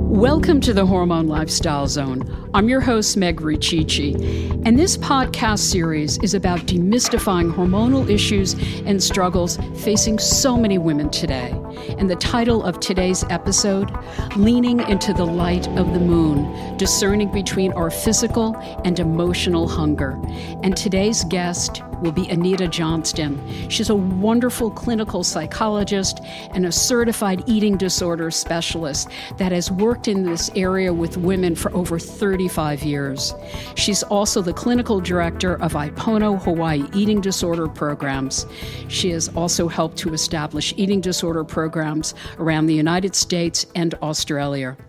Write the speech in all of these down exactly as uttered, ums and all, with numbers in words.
Welcome to the Hormone Lifestyle Zone. I'm your host, Meg Riccici, and this podcast series is about demystifying hormonal issues and struggles facing so many women today. And the title of today's episode, Leaning into the Light of the Moon, Discerning Between Our Physical and Emotional Hunger. And today's guest will be Anita Johnston. She's a wonderful clinical psychologist and a certified eating disorder specialist that has worked in this area with women for over thirty-five years. She's also the clinical director of IPONO Hawaii Eating Disorder Programs. She has also helped to establish eating disorder programs around the United States and Australia.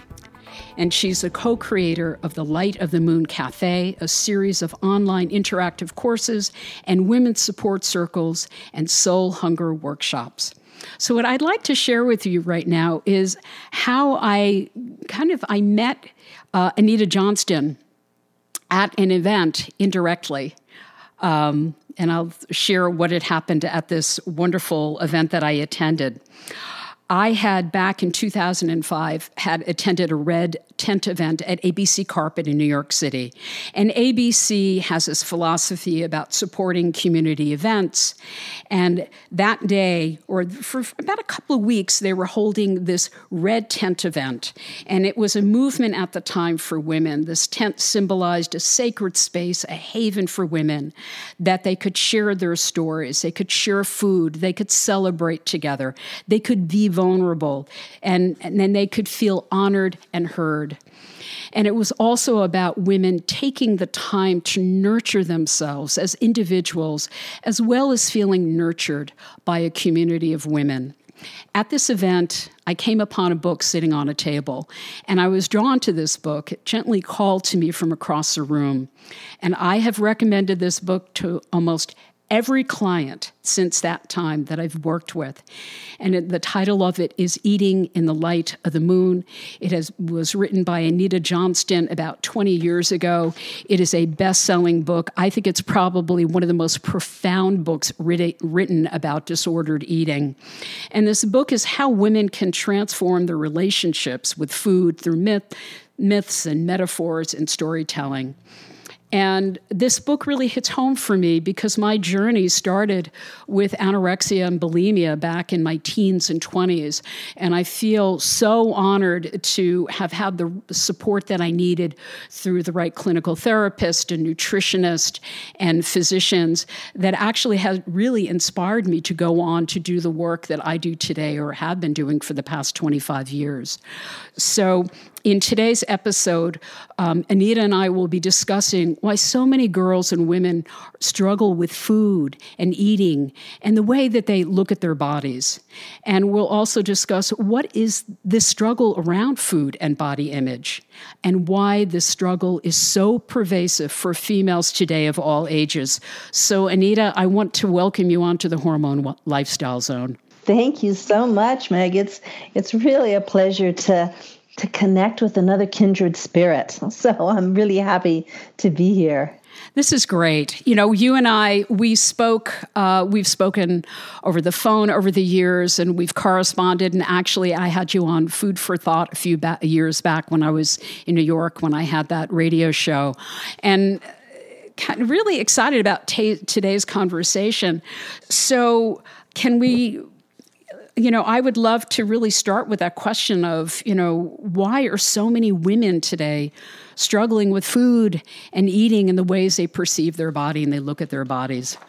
And she's a co-creator of the Light of the Moon Cafe, a series of online interactive courses and women's support circles and soul hunger workshops. So what I'd like to share with you right now is how I kind of, I met uh, Anita Johnston at an event indirectly. Um, and I'll share what had happened at this wonderful event that I attended. I had, back in two thousand five, had attended a red tent event at A B C Carpet in New York City. And A B C has this philosophy about supporting community events. And that day, or for about a couple of weeks, they were holding this red tent event. And it was a movement at the time for women. This tent symbolized a sacred space, a haven for women, that they could share their stories, they could share food, they could celebrate together, they could be vulnerable, and, and then they could feel honored and heard. And it was also about women taking the time to nurture themselves as individuals, as well as feeling nurtured by a community of women. At this event, I came upon a book sitting on a table, and I was drawn to this book. It gently called to me from across the room. And I have recommended this book to almost every client since that time that I've worked with. And it, the title of it is Eating in the Light of the Moon. It has, was written by Anita Johnston about twenty years ago. It is a best-selling book. I think it's probably one of the most profound books writ- written about disordered eating. And this book is how women can transform their relationships with food through myth, myths and metaphors and storytelling. And this book really hits home for me because my journey started with anorexia and bulimia back in my teens and twenties. And I feel so honored to have had the support that I needed through the right clinical therapist and nutritionist and physicians that actually has really inspired me to go on to do the work that I do today or have been doing for the past twenty-five years. So in today's episode, um, Anita and I will be discussing why so many girls and women struggle with food and eating and the way that they look at their bodies. And we'll also discuss what is this struggle around food and body image and why this struggle is so pervasive for females today of all ages. So, Anita, I want to welcome you onto the Hormone Lifestyle Zone. Thank you so much, Meg. It's, it's really a pleasure to to connect with another kindred spirit. So I'm really happy to be here. This is great. You know, you and I, we spoke, uh, we've spoken over the phone over the years, and we've corresponded. And actually, I had you on Food for Thought a few ba- years back when I was in New York, when I had that radio show. And kind of really excited about t- today's conversation. So can we... You know, I would love to really start with that question of, you know, why are so many women today struggling with food and eating in the ways they perceive their body and they look at their bodies?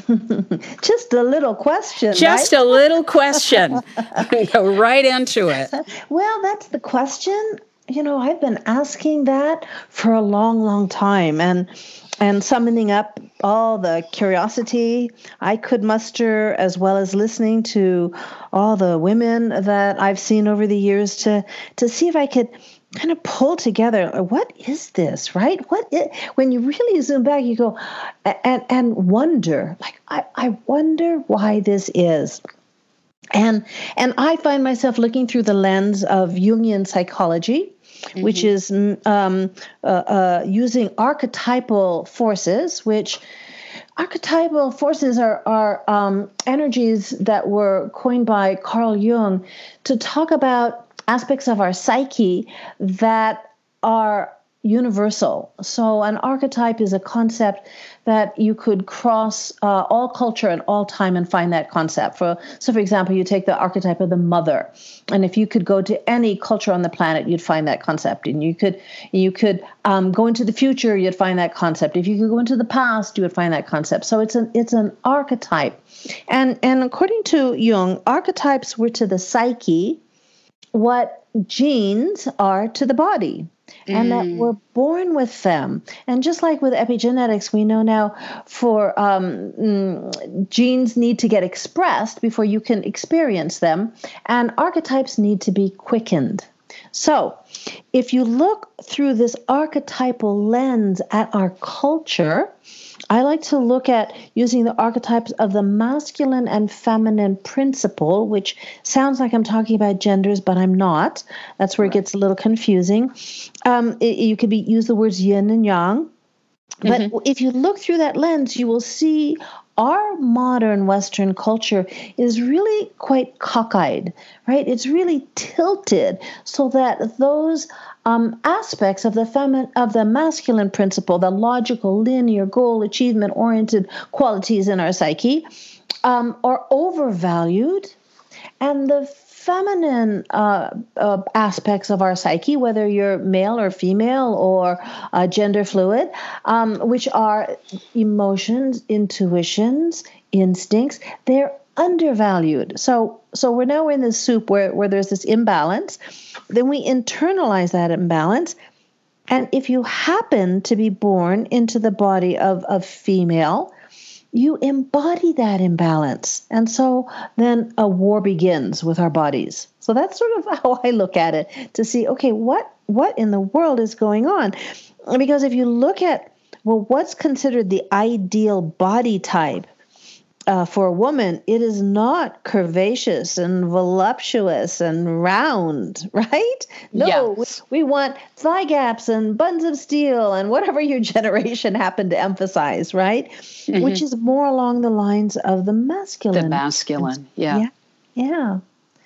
Just a little question, Just right? a little question. Go right into it. Well, that's the question. You know, I've been asking that for a long, long time. And and summoning up all the curiosity I could muster, as well as listening to all the women that I've seen over the years to to see if I could kind of pull together, what is this, right? What is, when you really zoom back, you go and and wonder, like, I, I wonder why this is. And and I find myself looking through the lens of Jungian psychology, Mm-hmm. which is um, uh, uh, using archetypal forces, which archetypal forces are, are um, energies that were coined by Carl Jung to talk about aspects of our psyche that are universal. So an archetype is a concept that you could cross uh, all culture and all time and find that concept. For so, for example, you take the archetype of the mother, and if you could go to any culture on the planet, you'd find that concept. And you could you could um, go into the future, you'd find that concept. If you could go into the past, you would find that concept. So it's an it's an archetype, and and according to Jung, archetypes were to the psyche what genes are to the body. And that we're born with them. And just like with epigenetics, we know now for um, mm, genes need to get expressed before you can experience them, and archetypes need to be quickened. So if you look through this archetypal lens at our culture, I like to look at using the archetypes of the masculine and feminine principle, which sounds like I'm talking about genders, but I'm not. That's where it gets a little confusing. Um, it, you could be use the words yin and yang. But mm-hmm. if you look through that lens, you will see our modern Western culture is really quite cockeyed, right? It's really tilted so that those um, aspects of the feminine, of the masculine principle, the logical, linear, goal, achievement-oriented qualities in our psyche, um, are overvalued, and the feminine uh, uh, aspects of our psyche, whether you're male or female or uh, gender fluid, um, which are emotions, intuitions, instincts, they're undervalued. So so we're now in this soup where, where there's this imbalance. Then we internalize that imbalance. And if you happen to be born into the body of a female, you embody that imbalance. And so then a war begins with our bodies. So that's sort of how I look at it, to see, okay, what what in the world is going on? Because if you look at, well, what's considered the ideal body type uh, for a woman, it is not curvaceous and voluptuous and round, right? No, yeah. we, we want thigh gaps and buns of steel and whatever your generation happened to emphasize, right? Mm-hmm. Which is more along the lines of the masculine. The masculine, yeah. Yeah. Yeah.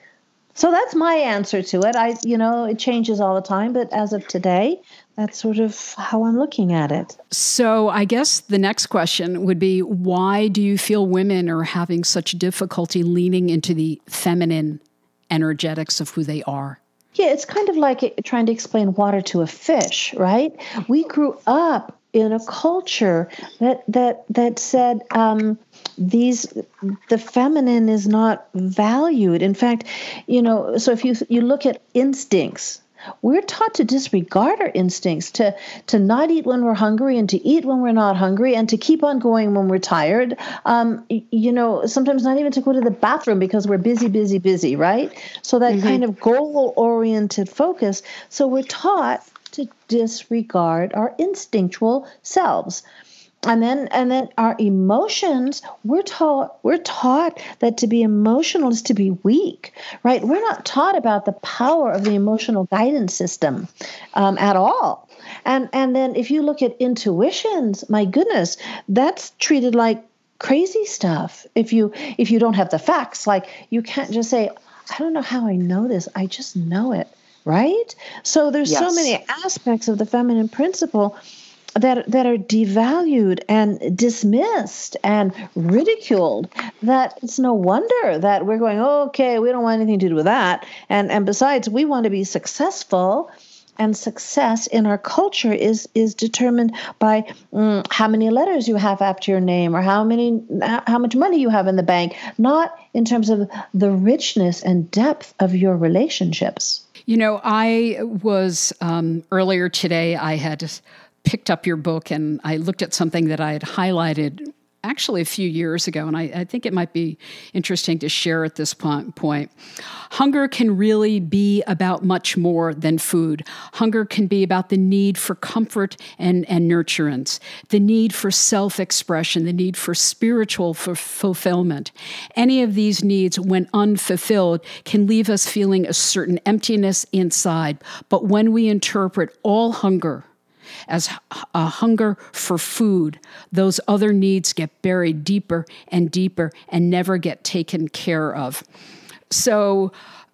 So that's my answer to it. I, you know, it changes all the time, but as of today, that's sort of how I'm looking at it. So I guess the next question would be, why do you feel women are having such difficulty leaning into the feminine energetics of who they are? Yeah, it's kind of like trying to explain water to a fish, right? We grew up in a culture that that that said um, these the feminine is not valued. In fact, you know, so if you you look at instincts, we're taught to disregard our instincts, to to not eat when we're hungry and to eat when we're not hungry and to keep on going when we're tired. Um, you know, sometimes not even to go to the bathroom because we're busy, busy, busy, right? So that mm-hmm. kind of goal-oriented focus. So we're taught to disregard our instinctual selves. And then and then our emotions, we're taught we're taught that to be emotional is to be weak, right? We're not taught about the power of the emotional guidance system um, at all. And and then if you look at intuitions, my goodness, that's treated like crazy stuff. If you if you don't have the facts, like you can't just say, I don't know how I know this, I just know it, right? So there's yes. so many aspects of the feminine principle that that are devalued and dismissed and ridiculed, that it's no wonder that we're going, oh, okay, we don't want anything to do with that. And and besides, we want to be successful, and success in our culture is is determined by um, how many letters you have after your name or how many how much money you have in the bank, not in terms of the richness and depth of your relationships. You know, I was um, earlier today, I had picked up your book and I looked at something that I had highlighted actually a few years ago, and I, I think it might be interesting to share at this point. Hunger can really be about much more than food. Hunger can be about the need for comfort and, and nurturance, the need for self-expression, the need for spiritual for fulfillment. Any of these needs, when unfulfilled, can leave us feeling a certain emptiness inside. But when we interpret all hunger as a hunger for food, those other needs get buried deeper and deeper and never get taken care of. So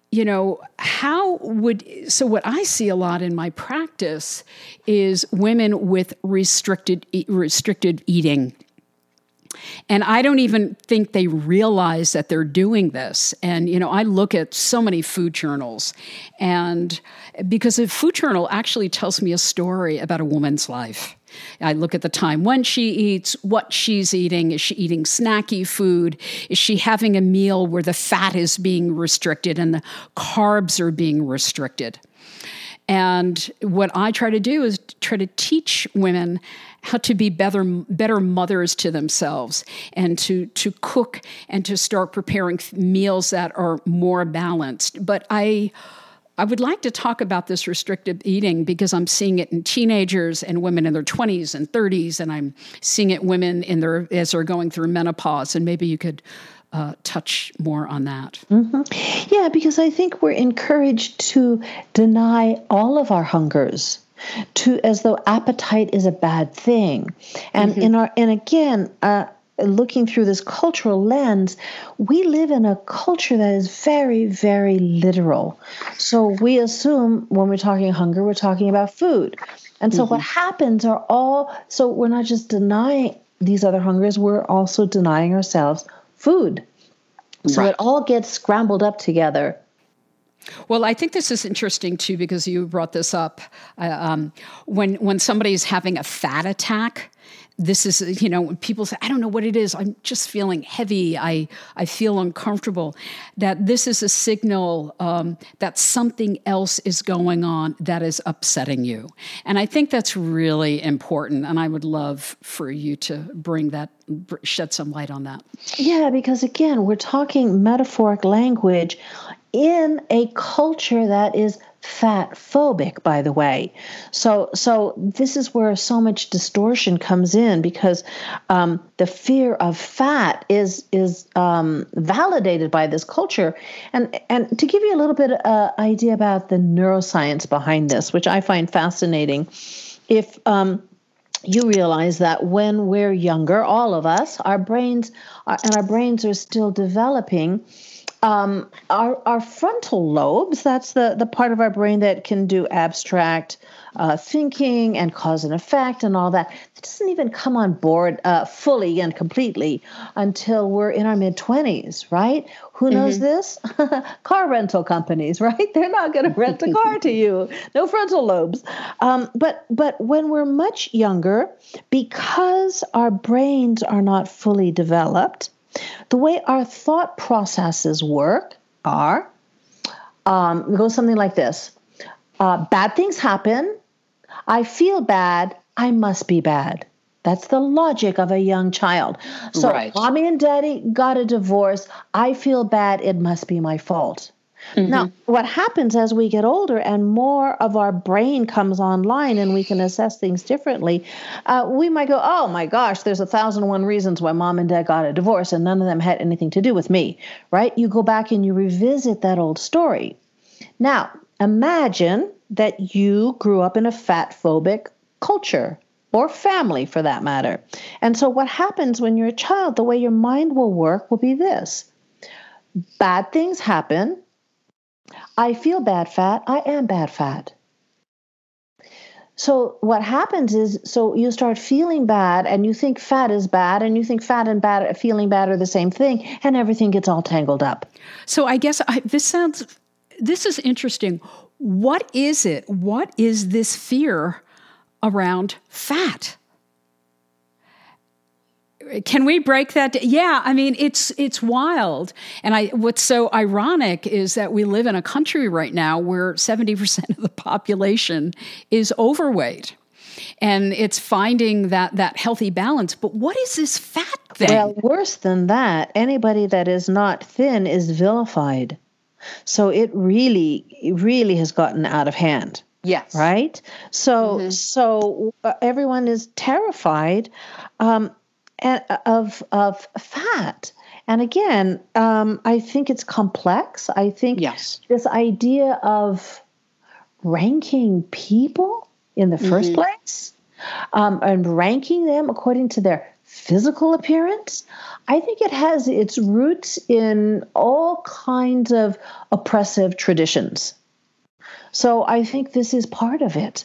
you know, how would, so what I see a lot in my practice is women with restricted, restricted eating. And I don't even think they realize that they're doing this. And, you know, I look at so many food journals, and because a food journal actually tells me a story about a woman's life. I look at the time when she eats, what she's eating. Is she eating snacky food? Is she having a meal where the fat is being restricted and the carbs are being restricted? And what I try to do is try to teach women how to be better, better mothers to themselves, and to, to cook and to start preparing meals that are more balanced. But I, I would like to talk about this restrictive eating because I'm seeing it in teenagers and women in their twenties and thirties, and I'm seeing it in women in their as they're going through menopause. And maybe you could uh, touch more on that. Mm-hmm. Yeah, because I think we're encouraged to deny all of our hungers, to as though appetite is a bad thing. And mm-hmm. in our and again, uh, looking through this cultural lens, we live in a culture that is very, very literal. So we assume when we're talking hunger, we're talking about food. And so mm-hmm. what happens are all, so we're not just denying these other hungers, we're also denying ourselves food. So right. It all gets scrambled up together. Well, I think this is interesting, too, because you brought this up. Uh, um, when when somebody's having a fat attack, this is, you know, when people say, I don't know what it is, I'm just feeling heavy, I, I feel uncomfortable, that this is a signal um, that something else is going on that is upsetting you. And I think that's really important, and I would love for you to bring that, shed some light on that. Yeah, because again, we're talking metaphoric language in a culture that is fat phobic, by the way. So so this is where so much distortion comes in, because um, the fear of fat is is um, validated by this culture. And and to give you a little bit of uh, idea about the neuroscience behind this, which I find fascinating, if um, you realize that when we're younger, all of us, our brains are, and our brains are still developing. Um, our, our frontal lobes, that's the, the part of our brain that can do abstract uh, thinking and cause and effect and all that. It doesn't even come on board uh, fully and completely until we're in our mid-twenties, right? Who knows mm-hmm. this? Car rental companies, right? They're not going to rent a car to you. No frontal lobes. Um, but but when we're much younger, because our brains are not fully developed, the way our thought processes work are, um, it goes something like this. Uh, bad things happen. I feel bad. I must be bad. That's the logic of a young child. So right. Mommy and daddy got a divorce. I feel bad. It must be my fault. Mm-hmm. Now, what happens as we get older and more of our brain comes online and we can assess things differently, uh, we might go, oh my gosh, there's a thousand and one reasons why mom and dad got a divorce and none of them had anything to do with me, right? You go back and you revisit that old story. Now, imagine that you grew up in a fat phobic culture or family for that matter. And so what happens when you're a child, the way your mind will work will be this. Bad things happen. I feel bad fat. I am bad fat. So what happens is, so you start feeling bad and you think fat is bad and you think fat and bad, feeling bad are the same thing, and everything gets all tangled up. So I guess I, this sounds, this is interesting. What is it? What is this fear around fat? Can we break that down? Yeah, I mean, it's it's wild. And I what's so ironic is that we live in a country right now where seventy percent of the population is overweight. And it's finding that that healthy balance. But what is this fat thing? Well, worse than that, anybody that is not thin is vilified. So it really, really has gotten out of hand. Yes. Right? So, mm-hmm. so uh, everyone is terrified um, of of fat. And again, um, I think it's complex. I think yes. this idea of ranking people in the mm-hmm. first place um, and ranking them according to their physical appearance. I think it has its roots in all kinds of oppressive traditions. So I think this is part of it.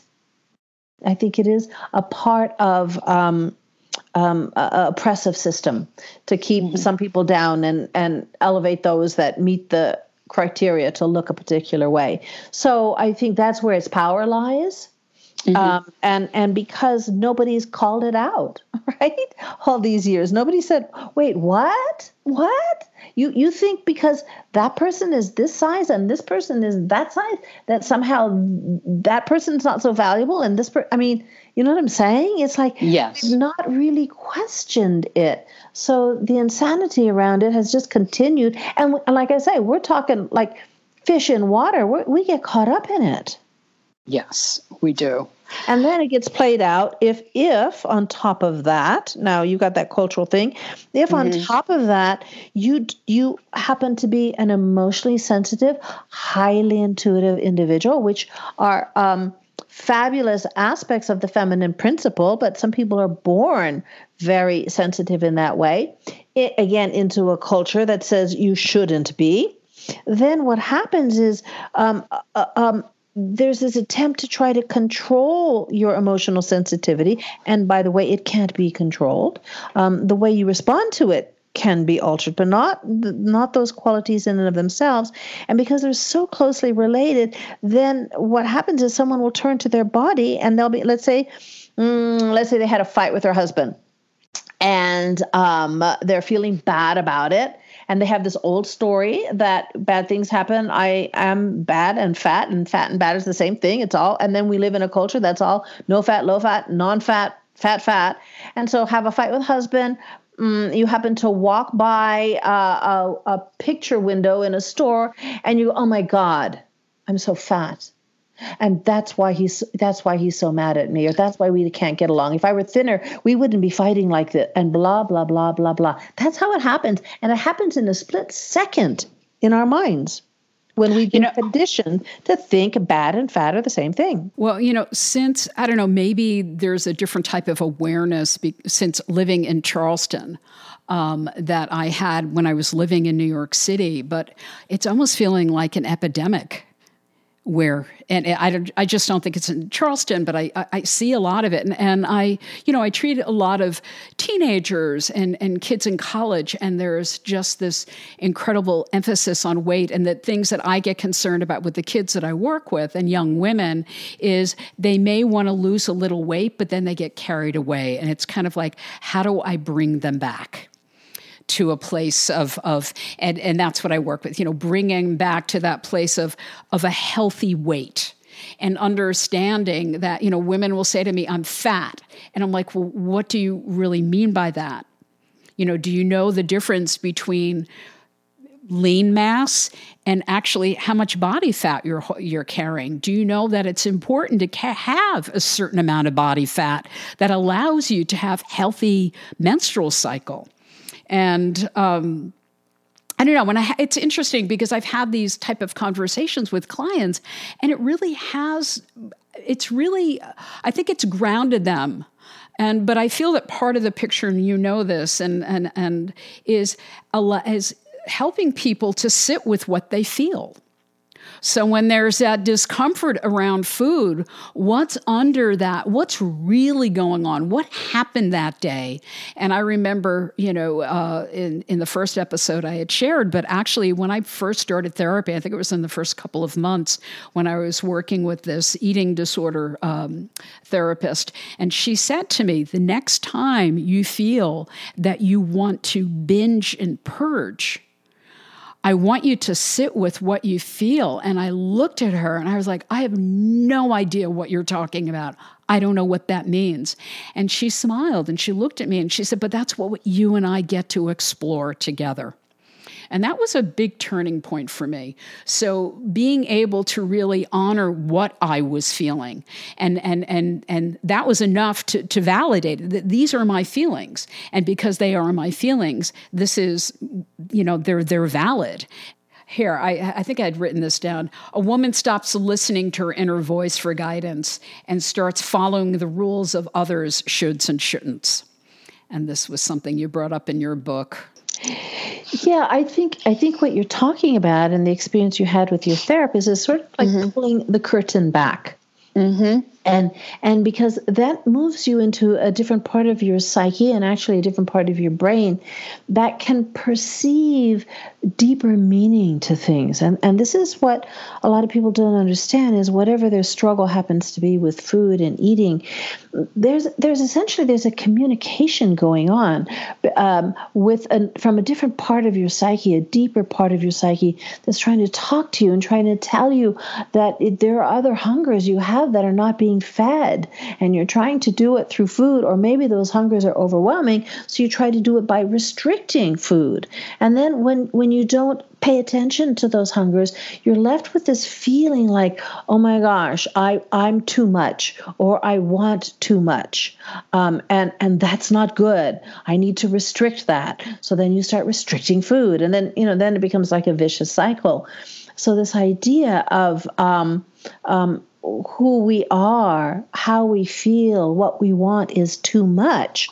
I think it is a part of um, um, a oppressive system to keep mm-hmm. some people down and, and elevate those that meet the criteria to look a particular way. So I think that's where its power lies. Mm-hmm. Um, and, and because nobody's called it out, right? All these years, nobody said, wait, what? What? You, you think because that person is this size and this person is that size, that somehow that person's not so valuable and this per- I mean, you know what I'm saying? It's like, yes. We've not really questioned it. So the insanity around it has just continued. And, and like I say, we're talking like fish in water. We're, we get caught up in it. Yes, we do. And then it gets played out if, if on top of that, now you got that cultural thing, if mm-hmm. on top of that, you you happen to be an emotionally sensitive, highly intuitive individual, which are um, fabulous aspects of the feminine principle, but some people are born very sensitive in that way, it, again, into a culture that says you shouldn't be, then what happens is um, uh, um, there's this attempt to try to control your emotional sensitivity. And by the way, it can't be controlled. Um, the way you respond to it can be altered, but not not those qualities in and of themselves. And because they're so closely related, then what happens is someone will turn to their body and they'll be, let's say, mm, let's say they had a fight with their husband and um, they're feeling bad about it. And they have this old story that bad things happen. I am bad and fat, and fat and bad is the same thing. It's all, and then we live in a culture that's all no fat, low fat, non-fat, fat, fat. And so have a fight with husband. Um, you happen to walk by uh, a, a picture window in a store and you, oh my God, I'm so fat. And that's why he's that's why he's so mad at me, or that's why we can't get along. If I were thinner, we wouldn't be fighting like that, and blah, blah, blah, blah, blah. That's how it happens. And it happens in a split second in our minds when we've been you know, conditioned to think bad and fat are the same thing. Well, you know, since, I don't know, maybe there's a different type of awareness be, since living in Charleston um, that I had when I was living in New York City, but it's almost feeling like an epidemic. Where, and I, don't, I just don't think it's in Charleston, but I, I, I see a lot of it. And, and I, you know, I treat a lot of teenagers and, and kids in college, and there's just this incredible emphasis on weight. And the things that I get concerned about with the kids that I work with and young women is they may want to lose a little weight, but then they get carried away. And it's kind of like, how do I bring them back to a place of, of and, and that's what I work with, you know, bringing back to that place of, of a healthy weight and understanding that, you know, women will say to me, I'm fat. And I'm like, well, what do you really mean by that? You know, do you know the difference between lean mass and actually how much body fat you're you're carrying? Do you know that it's important to ca- have a certain amount of body fat that allows you to have healthy menstrual cycle? And um, I don't know, when I ha- it's interesting because I've had these type of conversations with clients, and it really has, it's really, I think it's grounded them. And but I feel that part of the picture, and you know this, and and and is is helping people to sit with what they feel. So when there's that discomfort around food, what's under that? What's really going on? What happened that day? And I remember, you know, uh, in, in the first episode I had shared, but actually when I first started therapy, I think it was in the first couple of months when I was working with this eating disorder um, therapist. And she said to me, the next time you feel that you want to binge and purge, I want you to sit with what you feel. And I looked at her and I was like, I have no idea what you're talking about. I don't know what that means. And she smiled and she looked at me and she said, but that's what you and I get to explore together. And that was a big turning point for me. So being able to really honor what I was feeling, and and and and that was enough to, to validate it, that these are my feelings. And because they are my feelings, this is, you know, they're they're valid. Here, I, I think I'd written this down. A woman stops listening to her inner voice for guidance and starts following the rules of others' shoulds and shouldn'ts. And this was something you brought up in your book. Yeah, I think I think what you're talking about and the experience you had with your therapist is sort of like mm-hmm. pulling the curtain back. Mm-hmm. And and because that moves you into a different part of your psyche and actually a different part of your brain that can perceive deeper meaning to things. And and this is what a lot of people don't understand is whatever their struggle happens to be with food and eating, there's there's essentially there's a communication going on um, with a, from a different part of your psyche, a deeper part of your psyche that's trying to talk to you and trying to tell you that it, there are other hungers you have that are not being fed, and you're trying to do it through food, or maybe those hungers are overwhelming, so you try to do it by restricting food. And then when when you don't pay attention to those hungers, you're left with this feeling like, oh my gosh, I, I'm too much, or I want too much. Um, and, and that's not good. I need to restrict that. So then you start restricting food. And then, you know, then it becomes like a vicious cycle. So this idea of um, um, who we are, how we feel, what we want is too much.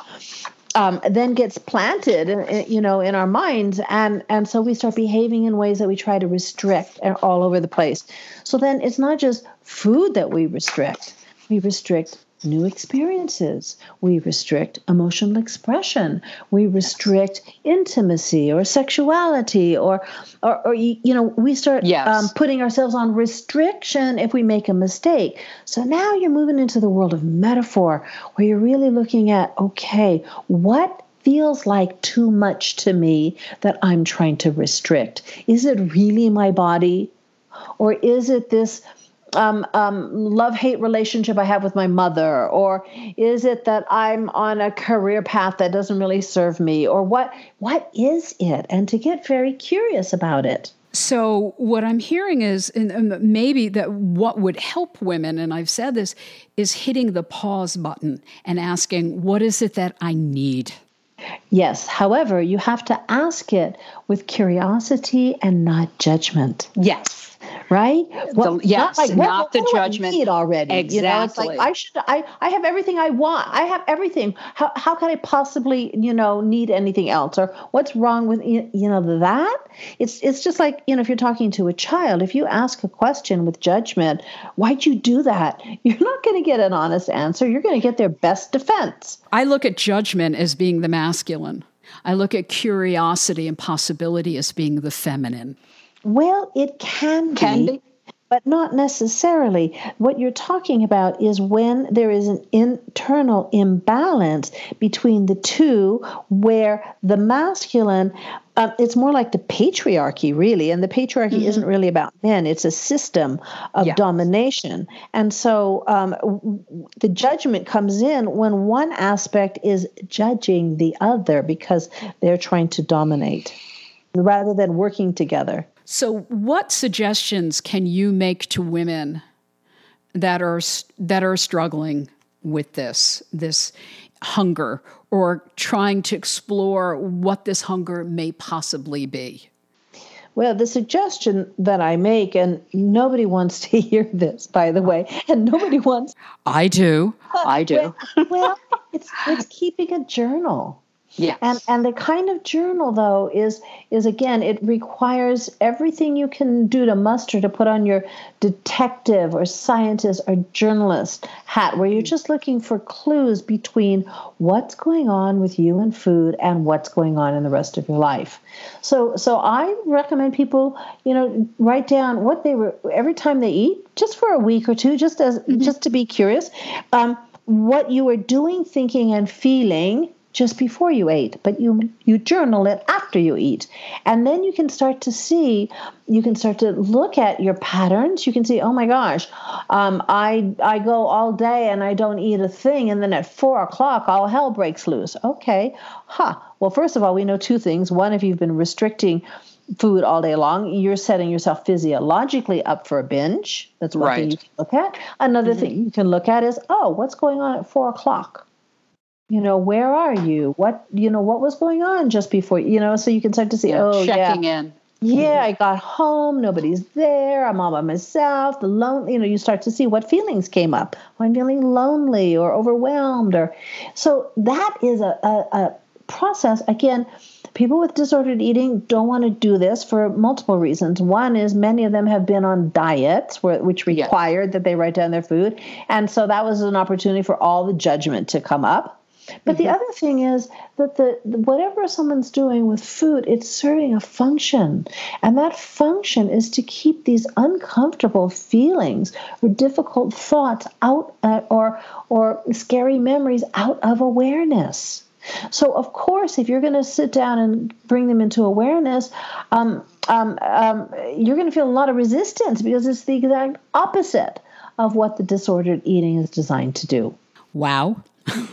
Um, then gets planted, in, you know, in our minds, and and so we start behaving in ways that we try to restrict all over the place. So then it's not just food that we restrict; we restrict new experiences, we restrict emotional expression, we restrict intimacy or sexuality, or or, or you know, we start yes. um, putting ourselves on restriction if we make a mistake. So now you're moving into the world of metaphor, where you're really looking at, okay, what feels like too much to me that I'm trying to restrict? Is it really my body, or is it this Um, um, love-hate relationship I have with my mother? Or is it that I'm on a career path that doesn't really serve me? Or what? What is it? And to get very curious about it. So what I'm hearing is, and maybe that what would help women, and I've said this, is hitting the pause button and asking, what is it that I need? Yes. However, you have to ask it with curiosity and not judgment. Yes. Right? Well, the, yes, not, like, not what, the what judgment. Do I need already. Exactly. You know, it's like I should. I, I have everything I want. I have everything. How how can I possibly, you know, need anything else? Or what's wrong with you know that? It's it's just like, you know, if you're talking to a child, if you ask a question with judgment, why'd you do that? You're not going to get an honest answer. You're going to get their best defense. I look at judgment as being the masculine. I look at curiosity and possibility as being the feminine. Well, it can, can be, be, but not necessarily. What you're talking about is when there is an internal imbalance between the two, where the masculine, um, it's more like the patriarchy, really. And the patriarchy mm-hmm. isn't really about men. It's a system of yeah. domination. And so um, w- the judgment comes in when one aspect is judging the other because they're trying to dominate rather than working together. So what suggestions can you make to women that are that are struggling with this, this hunger, or trying to explore what this hunger may possibly be? Well, the suggestion that I make, and nobody wants to hear this, by the way, and nobody wants... I do. I do. Well, well it's it's keeping a journal. Yeah. And and the kind of journal, though, is, is again, it requires everything you can do to muster to put on your detective or scientist or journalist hat, where you're just looking for clues between what's going on with you and food and what's going on in the rest of your life. So so I recommend people, you know, write down what they were every time they eat, just for a week or two, just as mm-hmm. just to be curious, um, what you were doing, thinking, and feeling just before you ate, but you you journal it after you eat. And then you can start to see, you can start to look at your patterns. You can see, oh my gosh, um, I I go all day and I don't eat a thing, and then at four o'clock, all hell breaks loose. Okay, huh. Well, first of all, we know two things. One, if you've been restricting food all day long, you're setting yourself physiologically up for a binge. That's one right. thing you can look at. Another mm-hmm. thing you can look at is, oh, what's going on at four o'clock? You know, where are you? What, you know, what was going on just before, you know, so you can start to see, yeah, oh, checking yeah. in. Yeah, I got home, nobody's there, I'm all by myself, the lone, you know, you start to see what feelings came up. Oh, I'm feeling lonely or overwhelmed, or so that is a, a, a process. Again, people with disordered eating don't want to do this for multiple reasons. One is many of them have been on diets where, which required yes. that they write down their food. And so that was an opportunity for all the judgment to come up. But mm-hmm. the other thing is that the whatever someone's doing with food, it's serving a function. And that function is to keep these uncomfortable feelings or difficult thoughts out uh, or or scary memories out of awareness. So, of course, if you're going to sit down and bring them into awareness, um, um, um, you're going to feel a lot of resistance because it's the exact opposite of what the disordered eating is designed to do. Wow.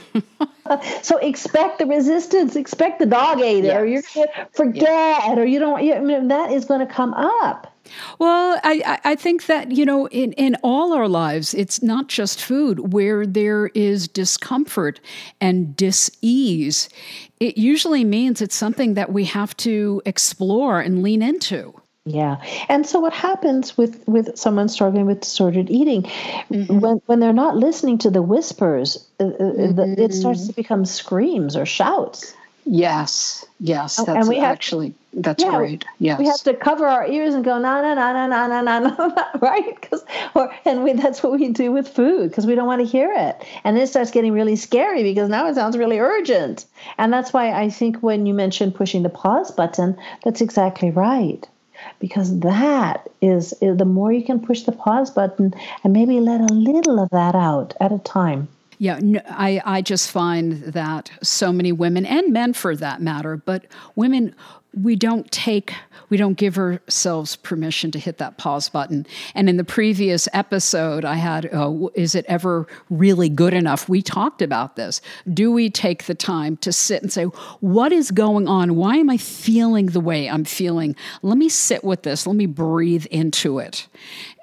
So expect the resistance, expect the dog ate it, yes. or you're going to forget, yes. or you don't, you, I mean, that is going to come up. Well, I, I think that, you know, in, in all our lives, it's not just food. Where there is discomfort and dis-ease, it usually means it's something that we have to explore and lean into. Yeah. And so what happens with, with someone struggling with disordered eating, mm-hmm. when, when they're not listening to the whispers, uh, mm-hmm. the, it starts to become screams or shouts. Yes. Yes. That's and we actually, have, that's yeah, right. Yes. We have to cover our ears and go, na, na, na, na, na, na, na, na, right? Cause, or, and we, that's what we do with food because we don't want to hear it. And it starts getting really scary because now it sounds really urgent. And that's why I think when you mentioned pushing the pause button, that's exactly right. Because that is, is the more you can push the pause button and maybe let a little of that out at a time. Yeah, no, I, I just find that so many women, and men for that matter, but women, we don't take, we don't give ourselves permission to hit that pause button. And in the previous episode I had, uh, is it ever really good enough? We talked about this. Do we take the time to sit and say, what is going on? Why am I feeling the way I'm feeling? Let me sit with this. Let me breathe into it.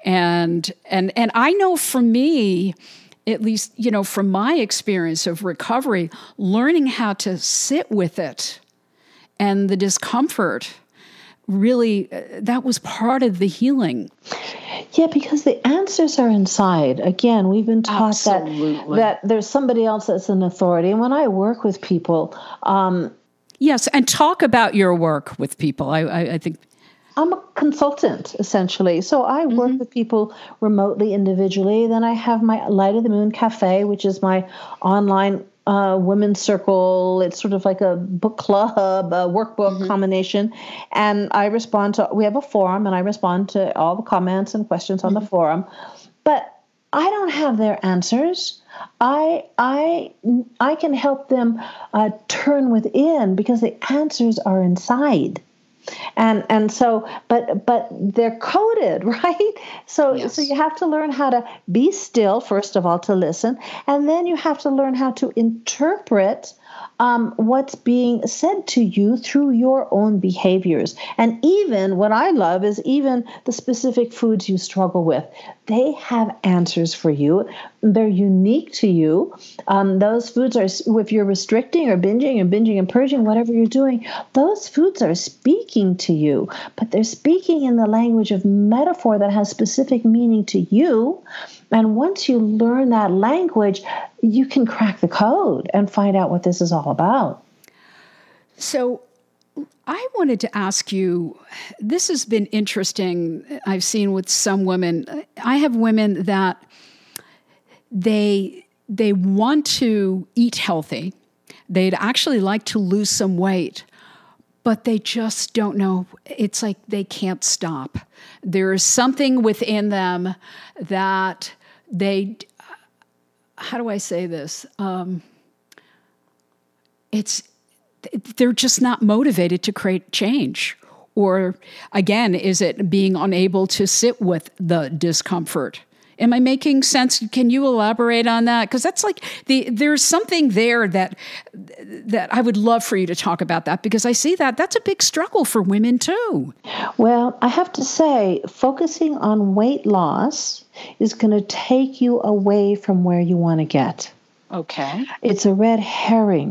And, and, and I know for me, at least, you know, from my experience of recovery, learning how to sit with it and the discomfort, really, uh, that was part of the healing. Yeah, because the answers are inside. Again, we've been taught that, that there's somebody else that's an authority. And when I work with people... Um, yes, and talk about your work with people. I, I, I think... I'm a consultant, essentially. So I work mm-hmm. with people remotely, individually. Then I have my Light of the Moon Cafe, which is my online uh, women's circle. It's sort of like a book club, a workbook mm-hmm. combination. And I respond to, we have a forum, and I respond to all the comments and questions on mm-hmm. the forum. But I don't have their answers. I I I can help them uh, turn within because the answers are inside. And and so, but but they're coded, right? So yes. so you have to learn how to be still, first of all, to listen, and then you have to learn how to interpret um, what's being said to you through your own behaviors. And even what I love is even the specific foods you struggle with. They have answers for you. They're unique to you. Um, those foods are, if you're restricting or binging or binging and purging, whatever you're doing, those foods are speaking to you, but they're speaking in the language of metaphor that has specific meaning to you. And once you learn that language, you can crack the code and find out what this is all about. So I wanted to ask you, this has been interesting. I've seen with some women, I have women that they they want to eat healthy. They'd actually like to lose some weight, but they just don't know. It's like they can't stop. There is something within them that they, how do I say this? Um, it's, they're just not motivated to create change. Or again, is it being unable to sit with the discomfort? Am I making sense? Can you elaborate on that? Because that's like the there's something there that that I would love for you to talk about that, because I see that that's a big struggle for women too. Well, I have to say, focusing on weight loss is going to take you away from where you want to get. Okay. It's a red herring.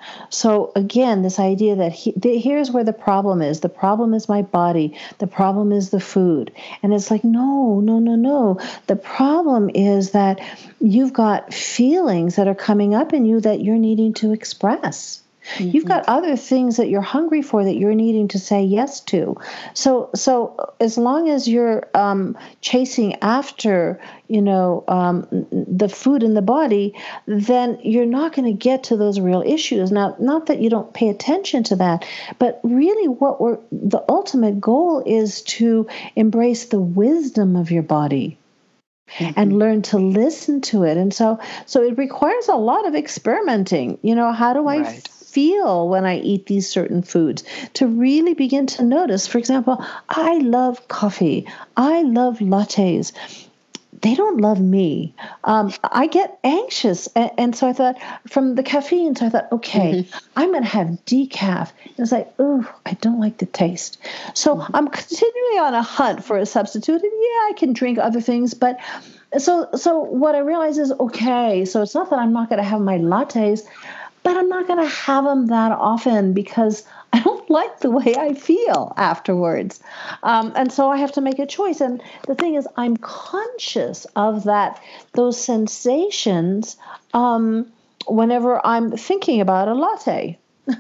So again, this idea that he, the, here's where the problem is. The problem is my body. The problem is the food. And it's like, no, no, no, no. The problem is that you've got feelings that are coming up in you that you're needing to express. Mm-hmm. You've got other things that you're hungry for that you're needing to say yes to. So, so as long as you're um, chasing after, you know, um, the food in the body, then you're not going to get to those real issues. Now, not that you don't pay attention to that, but really, what we're the ultimate goal is to embrace the wisdom of your body. Mm-hmm. And learn to listen to it. And so, so it requires a lot of experimenting. You know, how do I right. feel when I eat these certain foods, to really begin to notice? For example, I love coffee. I love lattes. They don't love me. Um, I get anxious. And, and so I thought, from the caffeine, so I thought, okay, mm-hmm. I'm going to have decaf. And it's like, oh, I don't like the taste. So mm-hmm. I'm continually on a hunt for a substitute. And yeah, I can drink other things. But so, so what I realize is, okay, so it's not that I'm not going to have my lattes, but I'm not going to have them that often because I don't like the way I feel afterwards. Um, and so I have to make a choice. And the thing is, I'm conscious of that, those sensations um, whenever I'm thinking about a latte.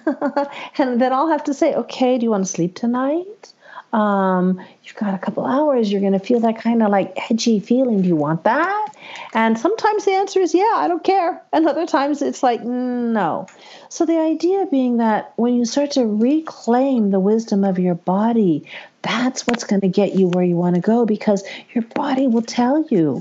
And then I'll have to say, okay, do you want to sleep tonight? Um, you've got a couple hours. You're going to feel that kind of like edgy feeling. Do you want that? And sometimes the answer is, yeah, I don't care. And other times it's like, no. So the idea being that when you start to reclaim the wisdom of your body, that's what's going to get you where you want to go, because your body will tell you.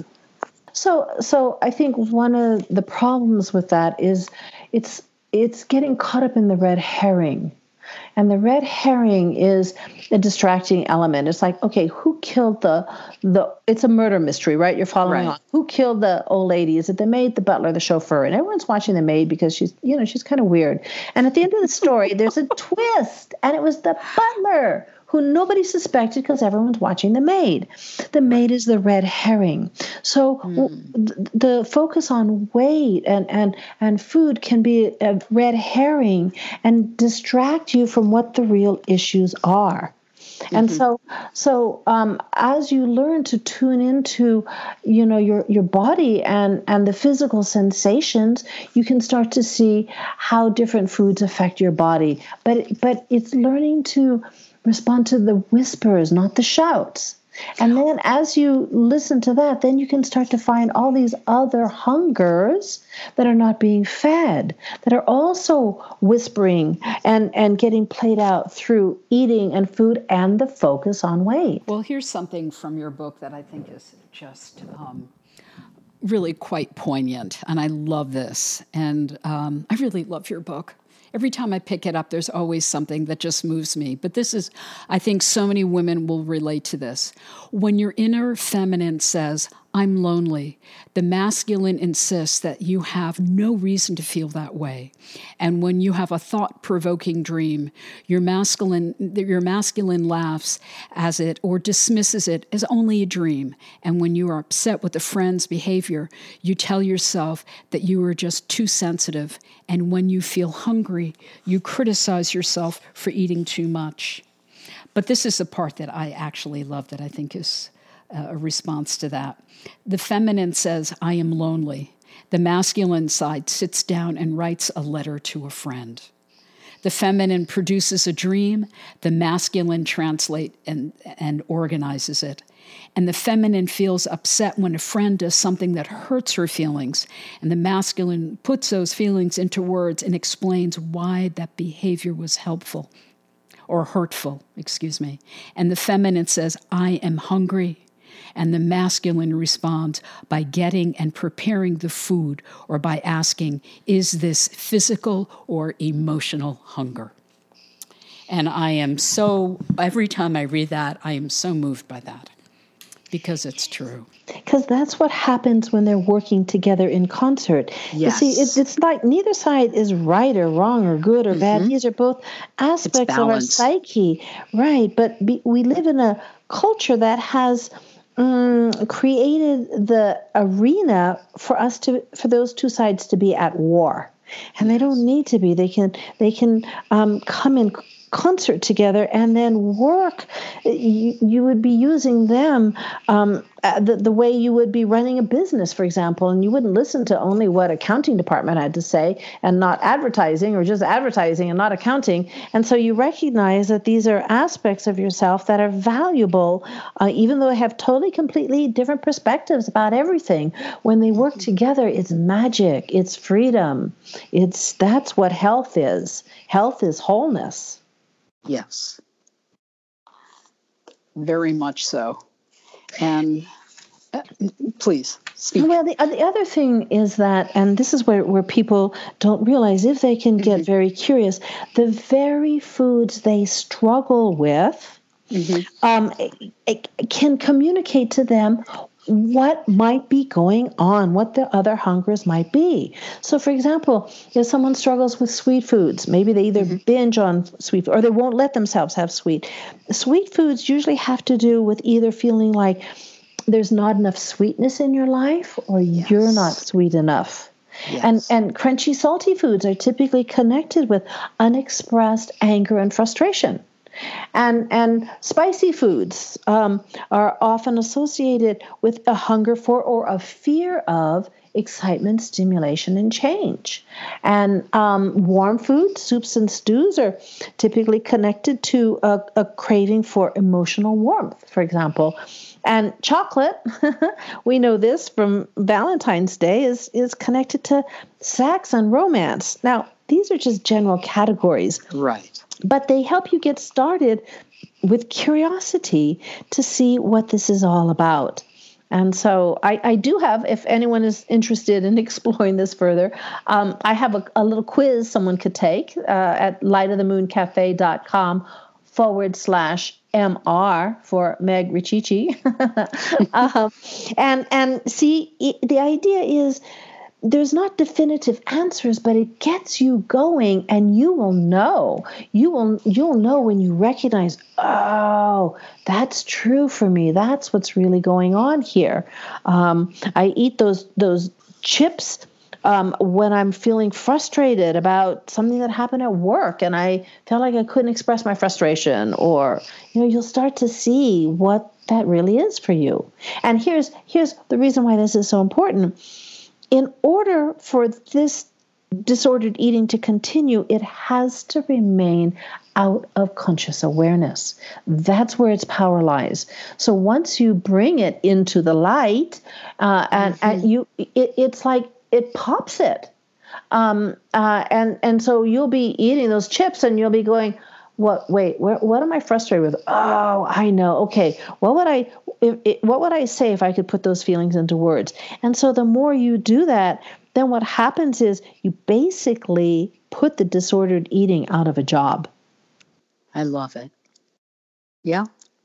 So, so I think one of the problems with that is it's, it's getting caught up in the red herring. And the red herring is a distracting element. It's like, okay, who killed the, the it's a murder mystery, right? You're following right. on. Who killed the old lady? Is it the maid, the butler, the chauffeur? And everyone's watching the maid because she's, you know, she's kind of weird. And at the end of the story, there's a twist. And it was the butler who nobody suspected because everyone's watching the maid. The maid is the red herring. So mm. th- the focus on weight and, and, and food can be a red herring and distract you from what the real issues are. Mm-hmm. And so, so um, as you learn to tune into, you know, your your body and and the physical sensations, you can start to see how different foods affect your body. But but it's learning to respond to the whispers, not the shouts. And then as you listen to that, then you can start to find all these other hungers that are not being fed, that are also whispering and, and getting played out through eating and food and the focus on weight. Well, here's something from your book that I think is just um, really quite poignant. And I love this. And um, I really love your book. Every time I pick it up, there's always something that just moves me. But this is, I think so many women will relate to this. When your inner feminine says, I'm lonely, the masculine insists that you have no reason to feel that way. And when you have a thought-provoking dream, your masculine, your masculine laughs as it or dismisses it as only a dream. And when you are upset with a friend's behavior, you tell yourself that you are just too sensitive. And when you feel hungry, you criticize yourself for eating too much. But this is the part that I actually love, that I think is a response to that. The feminine says, I am lonely. The masculine side sits down and writes a letter to a friend. The feminine produces a dream. The masculine translates and, and organizes it. And the feminine feels upset when a friend does something that hurts her feelings. And the masculine puts those feelings into words and explains why that behavior was helpful or hurtful, excuse me. And the feminine says, I am hungry. And the masculine responds by getting and preparing the food or by asking, is this physical or emotional hunger? And I am so, every time I read that, I am so moved by that because it's true. Because that's what happens when they're working together in concert. Yes. You see, it, it's like neither side is right or wrong or good or mm-hmm. bad. These are both aspects of our psyche. Right, but be, we live in a culture that has um, created the arena for us to, for those two sides to be at war. And they don't need to be. They can they can um, come in concert together and then work. You, you would be using them um, the, the way you would be running a business, for example, and you wouldn't listen to only what accounting department had to say and not advertising, or just advertising and not accounting. And so you recognize that these are aspects of yourself that are valuable, uh, even though they have totally, completely different perspectives about everything. When they work together, it's magic, it's freedom. It's that's what health is. Health is wholeness. Yes, very much so. And uh, please speak. Well, the, the other thing is that, and this is where, where people don't realize, if they can get mm-hmm. very curious, the very foods they struggle with mm-hmm. um, it, it can communicate to them what might be going on, what the other hungers might be. So, for example, if someone struggles with sweet foods, maybe they either mm-hmm. binge on sweet or they won't let themselves have sweet. Sweet foods usually have to do with either feeling like there's not enough sweetness in your life, or yes. you're not sweet enough. Yes. And and crunchy, salty foods are typically connected with unexpressed anger and frustration. And and spicy foods um, are often associated with a hunger for or a fear of excitement, stimulation, and change. And um, warm foods, soups and stews, are typically connected to a, a craving for emotional warmth, for example. And chocolate, we know this from Valentine's Day, is, is connected to sex and romance. Now, these are just general categories. Right. But they help you get started with curiosity to see what this is all about. And so I, I do have, if anyone is interested in exploring this further, um, I have a, a little quiz someone could take uh, at lightofthemooncafe.com forward slash MR for Meg Richichi. um, and, and see, it, the idea is, there's not definitive answers, but it gets you going, and you will know. You will you'll know when you recognize, oh, that's true for me. That's what's really going on here. Um, I eat those those chips um, when I'm feeling frustrated about something that happened at work, and I felt like I couldn't express my frustration. Or, you know, you'll start to see what that really is for you. And here's here's the reason why this is so important. In order for this disordered eating to continue, it has to remain out of conscious awareness. That's where its power lies. So once you bring it into the light, uh, and, mm-hmm. and you, it, it's like it pops it. Um, uh, and, and so you'll be eating those chips and you'll be going, What? Wait. Where, what am I frustrated with? Oh, I know. Okay. What would I? If, if, what would I say if I could put those feelings into words? And so the more you do that, then what happens is you basically put the disordered eating out of a job. I love it. Yeah.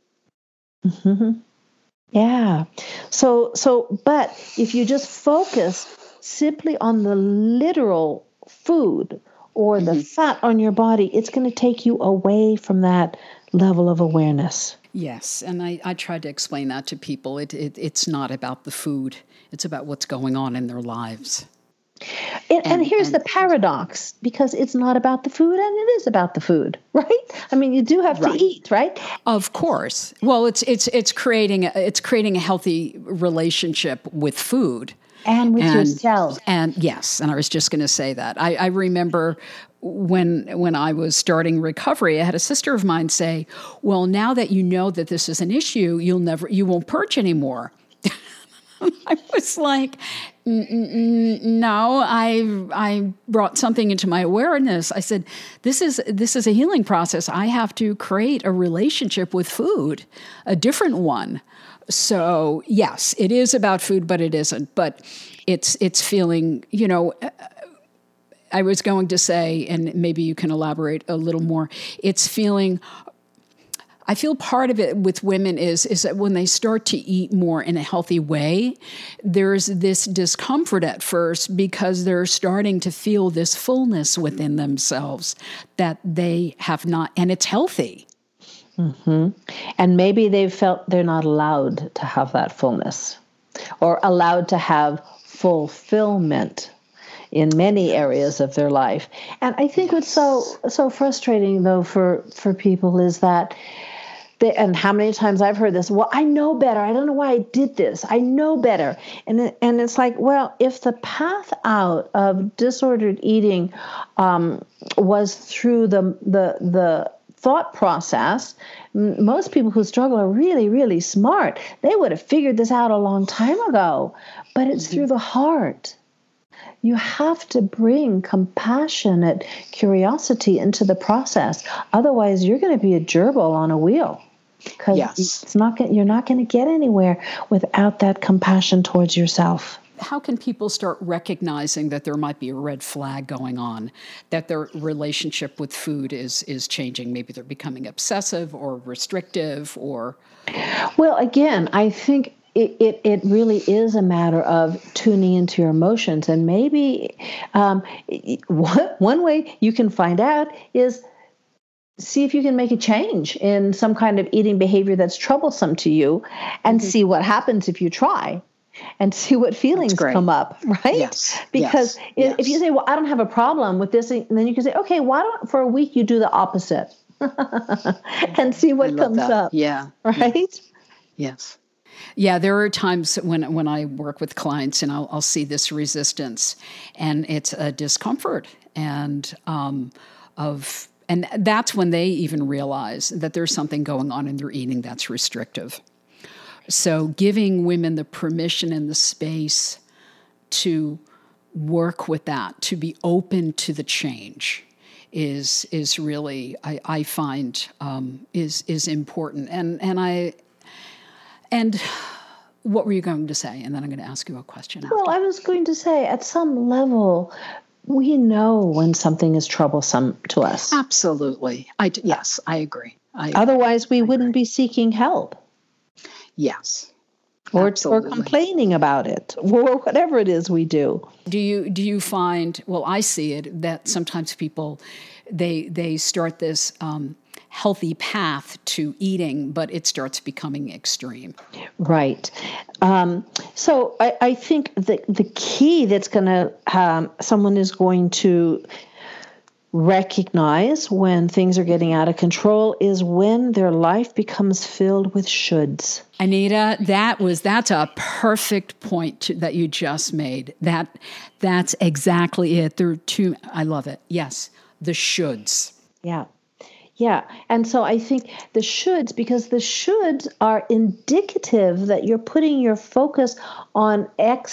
Mm-hmm. Yeah. So so, but if you just focus simply on the literal food or the mm-hmm. fat on your body, it's going to take you away from that level of awareness. Yes, and I, I tried to explain that to people. It, it It's not about the food. It's about what's going on in their lives. And, and, and here's and, the paradox, because it's not about the food and it is about the food, right? I mean, you do have right. to eat, right? Of course. Well, it's it's it's creating a, it's creating a healthy relationship with food. And with and, yourself. And yes, and I was just going to say that. I, I remember when when I was starting recovery, I had a sister of mine say, "Well, now that you know that this is an issue, you'll never, you won't purge anymore." I was like, "No, I I brought something into my awareness." I said, "This is this is a healing process. I have to create a relationship with food, a different one." So yes, it is about food, but it isn't. But it's it's feeling, you know, I was going to say, and maybe you can elaborate a little more, it's feeling, I feel part of it with women is, is that when they start to eat more in a healthy way, there's this discomfort at first because they're starting to feel this fullness within themselves that they have not, and it's healthy. Mm-hmm. And maybe they've felt they're not allowed to have that fullness or allowed to have fulfillment. in many areas of their life. And I think what's so so frustrating, though, for, for people is that, they, and how many times I've heard this, well, I know better. I don't know why I did this. I know better. And, it, and it's like, well, if the path out of disordered eating um, was through the the the thought process, most people who struggle are really, really smart. They would have figured this out a long time ago, but it's mm-hmm. through the heart. You have to bring compassionate curiosity into the process. Otherwise, you're going to be a gerbil on a wheel, because yes. it's not you're not going to get anywhere without that compassion towards yourself. How can people start recognizing that there might be a red flag going on, that their relationship with food is is changing? Maybe they're becoming obsessive or restrictive or... Well, again, I think it, it, it really is a matter of tuning into your emotions. And maybe um, one, one way you can find out is see if you can make a change in some kind of eating behavior that's troublesome to you, and mm-hmm. see what happens if you try. And see what feelings come up, right? Yes. Because yes. If, yes. if you say, well, I don't have a problem with this, and then you can say, okay, why don't for a week you do the opposite and see what comes that. up. Yeah. Right? Yes. Yeah, there are times when when I work with clients and I'll, I'll see this resistance, and it's a discomfort and um, of, and that's when they even realize that there's something going on in their eating that's restrictive. So giving women the permission and the space to work with that, to be open to the change, is is really I, I find um, is is important. And and I and what were you going to say? And then I'm going to ask you a question. Well, after. I was going to say, at some level, we know when something is troublesome to us. Absolutely. I yes, I agree. I agree. Otherwise, we I wouldn't agree. be seeking help. Yes. Or, or complaining about it, or whatever it is we do. Do you do you find, well, I see it, that sometimes people, they they start this um, healthy path to eating, but it starts becoming extreme. Right. Um, so I, I think the, the key that's going to, um, someone is going to recognize when things are getting out of control is when their life becomes filled with shoulds. Anita, that was that's a perfect point to, that you just made. That that's exactly it. There are two. I love it. Yes, the shoulds. Yeah, yeah. And so I think the shoulds, because the shoulds are indicative that you're putting your focus on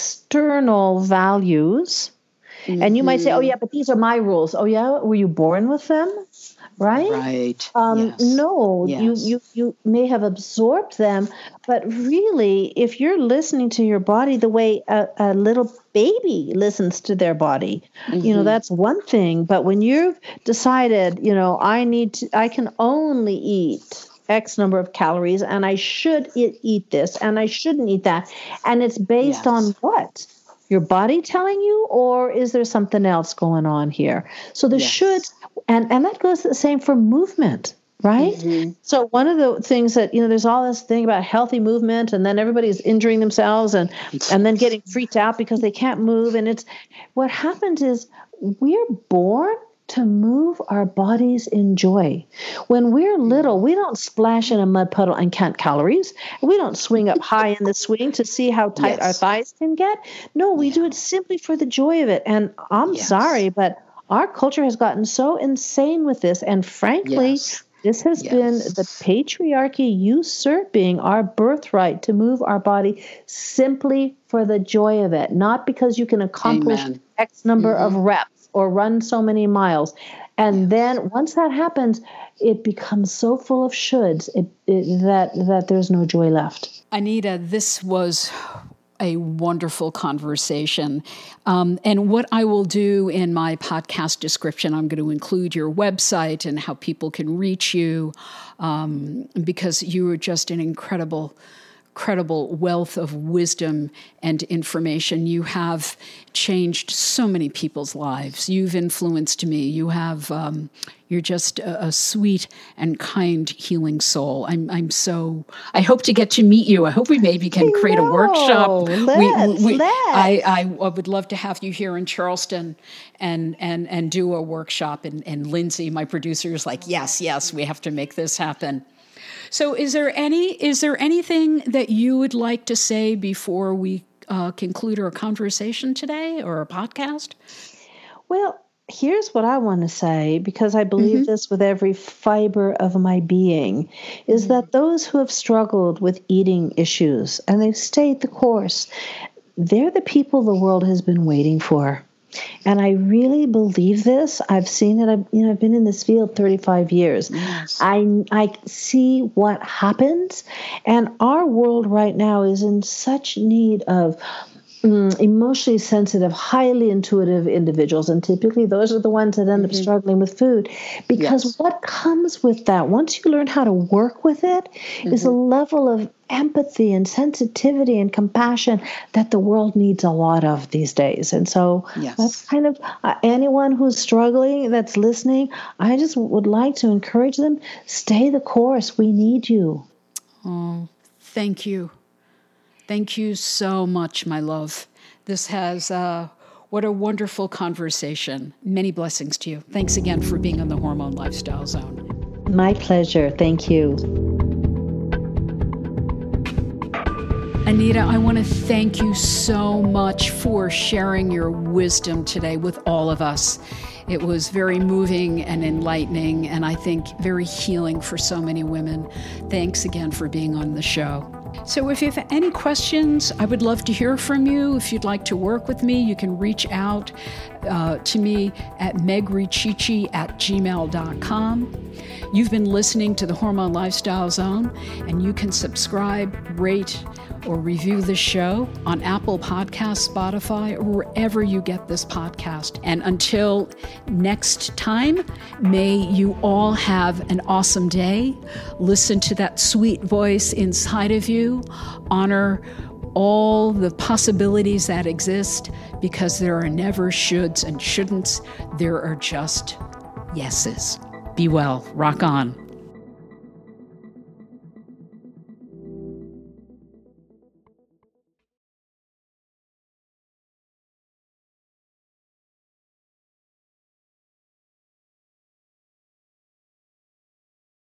external values. Mm-hmm. And you might say, oh, yeah, but these are my rules. Oh, yeah, were you born with them? Right? Right. Um, yes. No, yes. you, you, you may have absorbed them, but really, if you're listening to your body the way a, a little baby listens to their body, mm-hmm. you know, that's one thing. But when you've decided, you know, I need to, I can only eat X number of calories, and I should eat, eat this, and I shouldn't eat that, and it's based yes. on what? Your body telling you, or is there something else going on here? So the yes. should, and, and that goes the same for movement, right? Mm-hmm. So one of the things that, you know, there's all this thing about healthy movement, and then everybody's injuring themselves and, and then getting freaked out because they can't move. And it's, what happens is we're born to move our bodies in joy. When we're little, we don't splash in a mud puddle and count calories. We don't swing up high in the swing to see how tight yes. our thighs can get. No, we yeah. do it simply for the joy of it. And I'm yes. sorry, but our culture has gotten so insane with this. And frankly, yes. this has yes. been the patriarchy usurping our birthright to move our body simply for the joy of it, not because you can accomplish Amen. X number mm-hmm. of reps or run so many miles. And yes. then once that happens, it becomes so full of shoulds it, it, that, that there's no joy left. Anita, this was a wonderful conversation. Um, and what I will do in my podcast description, I'm going to include your website and how people can reach you, um, because you are just an incredible incredible wealth of wisdom and information. You have changed so many people's lives. You've influenced me. You have, um, you're just a, a sweet and kind, healing soul. I'm, I'm so, I hope to get to meet you. I hope we maybe can I create know. a workshop. Let's, we, we, let's. I, I would love to have you here in Charleston and, and, and do a workshop. And, and Lindsay, my producer, is like, yes, yes, we have to make this happen. So is there any, is there anything that you would like to say before we uh, conclude our conversation today or a podcast? Well, here's what I want to say, because I believe Mm-hmm. this with every fiber of my being, is mm-hmm. that those who have struggled with eating issues and they've stayed the course, they're the people the world has been waiting for. And I really believe this. I've seen it. I've, you know, I've been in this field thirty-five years. Yes. I, I see what happens. And our world right now is in such need of um, emotionally sensitive, highly intuitive individuals. And typically those are the ones that end mm-hmm. up struggling with food. Because yes. what comes with that, once you learn how to work with it, mm-hmm. is a level of empathy and sensitivity and compassion that the world needs a lot of these days. And so yes. that's kind of uh, anyone who's struggling, that's listening, I just would like to encourage them, stay the course. We need you. Oh, thank you. Thank you so much, my love. This has, uh, what a wonderful conversation. Many blessings to you. Thanks again for being on the Hormone Lifestyle Zone. My pleasure. Thank you. Anita, I want to thank you so much for sharing your wisdom today with all of us. It was very moving and enlightening, and I think very healing for so many women. Thanks again for being on the show. So if you have any questions, I would love to hear from you. If you'd like to work with me, you can reach out uh, to me at megrichichi at gmail dot com. You've been listening to the Hormone Lifestyle Zone, and you can subscribe, rate, or review the show on Apple Podcasts, Spotify, or wherever you get this podcast. And until next time, may you all have an awesome day. Listen to that sweet voice inside of you. Honor all the possibilities that exist, because there are never shoulds and shouldn'ts. There are just yeses. Be well. Rock on.